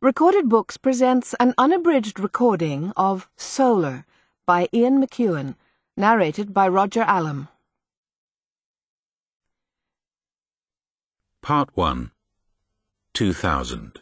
Recorded Books presents an unabridged recording of Solar by Ian McEwan, narrated by Roger Allam. Part 1, 2000.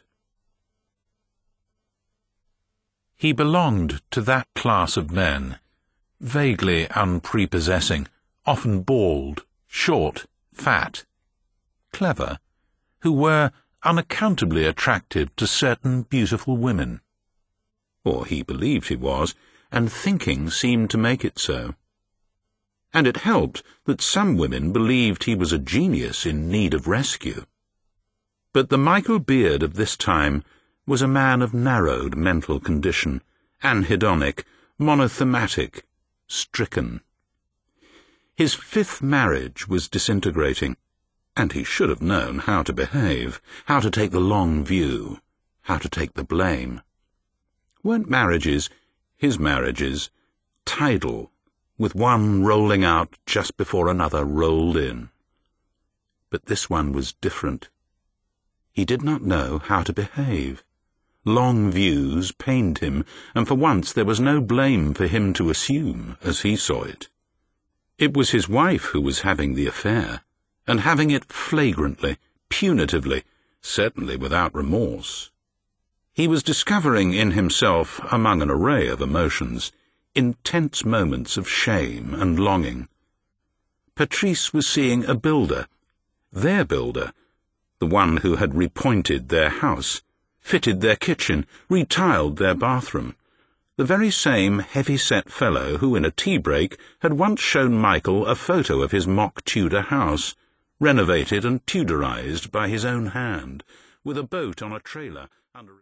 He belonged to that class of men, vaguely unprepossessing, often bald, short, fat, clever, who were unaccountably attractive to certain beautiful women. Or he believed he was, and thinking seemed to make it so. And it helped that some women believed he was a genius in need of rescue. But the Michael Beard of this time was a man of narrowed mental condition, anhedonic, monothematic, stricken. His fifth marriage was disintegrating, and he should have known how to behave, how to take the long view, how to take the blame. Weren't marriages, his marriages, tidal, with one rolling out just before another rolled in? But this one was different. He did not know how to behave. Long views pained him, and for once there was no blame for him to assume, as he saw it. It was his wife who was having the affair, and having it flagrantly, punitively, certainly without remorse. He was discovering in himself, among an array of emotions, intense moments of shame and longing. Patrice was seeing a builder, their builder, the one who had repointed their house, fitted their kitchen, retiled their bathroom, the very same heavy-set fellow who in a tea-break had once shown Michael a photo of his mock Tudor house, renovated and Tudorized by his own hand, with a boat on a trailer under